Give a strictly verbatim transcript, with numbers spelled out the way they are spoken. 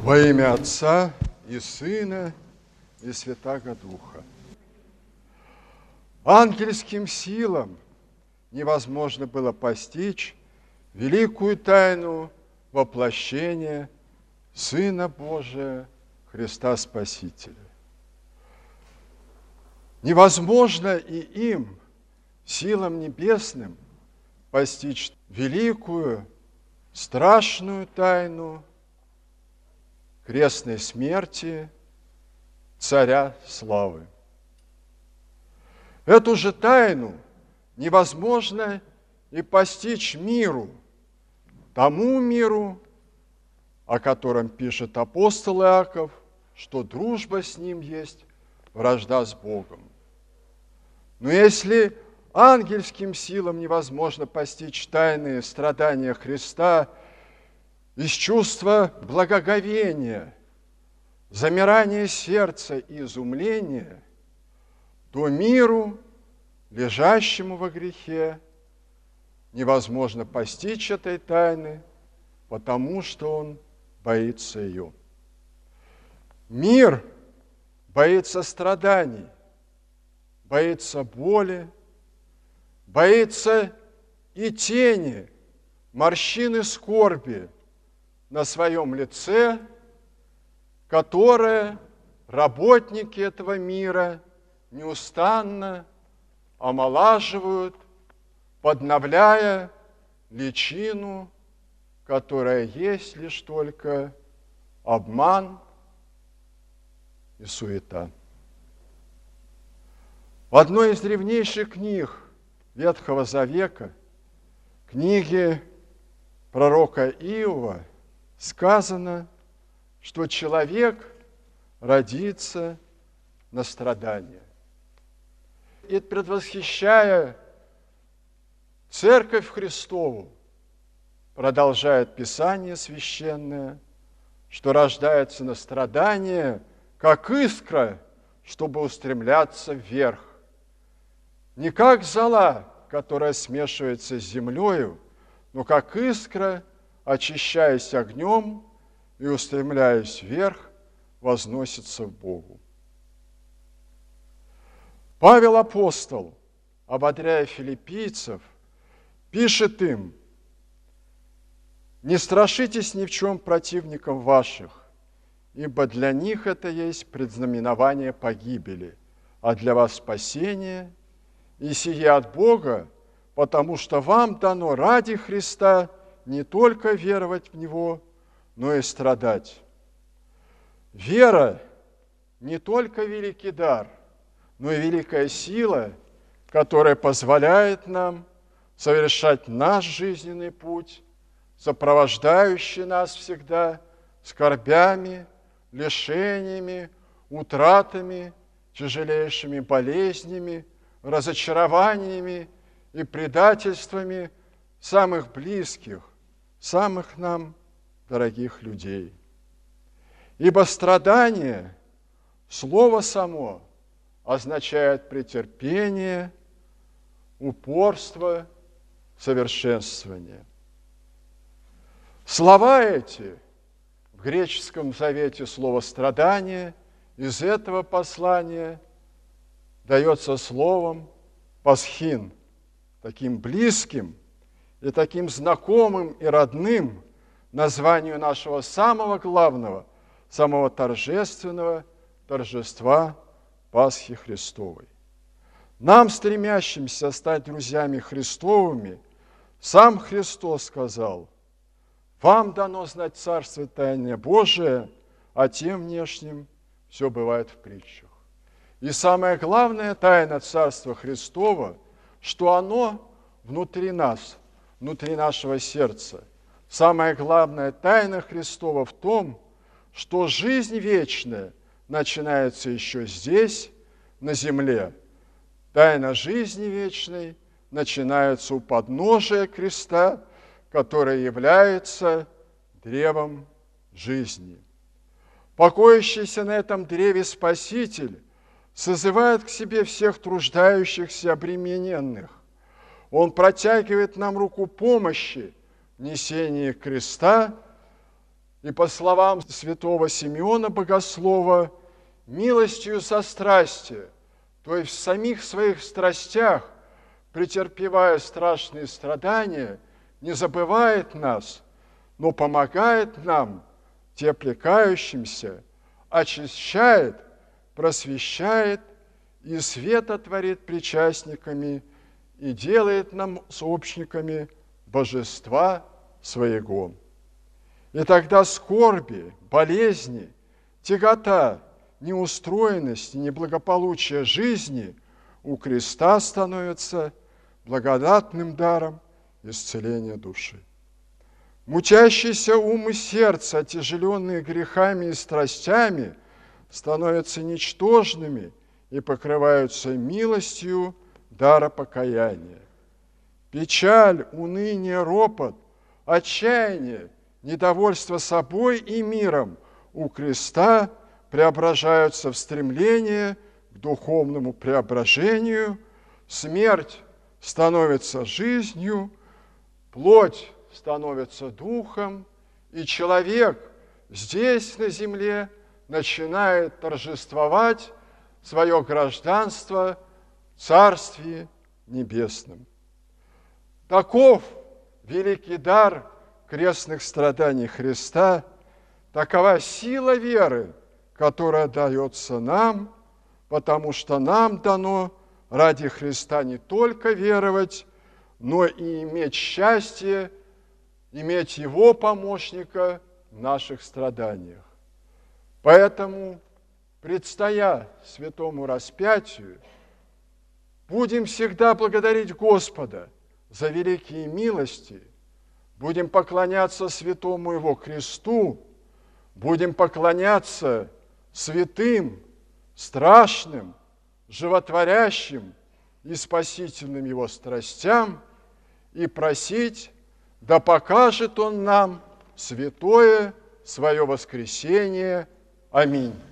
Во имя Отца и Сына и Святаго Духа. Ангельским силам невозможно было постичь великую тайну воплощения Сына Божия, Христа Спасителя. Невозможно и им, силам небесным, постичь великую, страшную тайну крестной смерти Царя Славы. Эту же тайну невозможно и постичь миру, тому миру, о котором пишет апостол Иаков, что дружба с ним есть вражда с Богом. Но если ангельским силам невозможно постичь тайные страдания Христа из чувства благоговения, замирания сердца и изумления, то миру, лежащему во грехе, невозможно постичь этой тайны, потому что он боится ее. Мир боится страданий, боится боли, боится и тени, морщины скорби на своем лице, которое работники этого мира неустанно омолаживают, подновляя личину, которая есть лишь только обман и суета. В одной из древнейших книг Ветхого Завета, книге пророка Иова, сказано, что человек родится на страдания. И предвосхищая Церковь Христову, продолжает Писание Священное, что рождается на страдания, как искра, чтобы устремляться вверх. Не как зола, которая смешивается с землею, но как искра, очищаясь огнем и устремляясь вверх, возносится к Богу. Павел апостол, ободряя филиппийцев, пишет им: «Не страшитесь ни в чем противников ваших, ибо для них это есть предзнаменование погибели, а для вас спасение, и сие от Бога, потому что вам дано ради Христа не только веровать в Него, но и страдать». Вера не только великий дар, но и великая сила, которая позволяет нам совершать наш жизненный путь, сопровождающий нас всегда скорбями, лишениями, утратами, тяжелейшими болезнями, разочарованиями и предательствами самых близких, самых нам дорогих людей. Ибо страдание, слово само, означает претерпение, упорство, совершенствование. Слова эти, в греческом завете слово «страдание», из этого послания дается словом «пасхин», таким близким и таким знакомым и родным названию нашего самого главного, самого торжественного торжества Пасхи Христовой. Нам, стремящимся стать друзьями Христовыми, сам Христос сказал: «Вам дано знать Царство Тайное Божие, а тем внешним все бывает в притчах». И самая главная тайна Царства Христова, что оно внутри нас, внутри нашего сердца. Самая главная тайна Христова в том, что жизнь вечная начинается еще здесь, на земле. Тайна жизни вечной начинается у подножия креста, которое является древом жизни. Покоящийся на этом древе Спаситель созывает к себе всех труждающихся, обремененных. Он протягивает нам руку помощи в несении креста И по словам святого Симеона Богослова, милостью сострастия, то есть в самих своих страстях, претерпевая страшные страдания, не забывает нас, но помогает нам, теплекающимся, очищает, просвещает и света творит причастниками и делает нам сообщниками божества своего. И тогда скорби, болезни, тягота, неустроенность и неблагополучие жизни у креста становятся благодатным даром исцеления души. Мучащийся ум и сердце, отяжеленные грехами и страстями, становятся ничтожными и покрываются милостью дара покаяния. Печаль, уныние, ропот, отчаяние, недовольство собой и миром у креста преображаются в стремление к духовному преображению, смерть становится жизнью, плоть становится духом, и человек здесь, на земле, начинает торжествовать свое гражданство в Царстве Небесном. Таков великий дар крестных страданий Христа, такова сила веры, которая дается нам, потому что нам дано ради Христа не только веровать, но и иметь счастье, иметь Его помощника в наших страданиях. Поэтому, предстоя святому распятию, будем всегда благодарить Господа за великие милости, будем поклоняться святому Его кресту, будем поклоняться святым, страшным, животворящим и спасительным Его страстям и просить, да покажет Он нам святое свое воскресение. Аминь.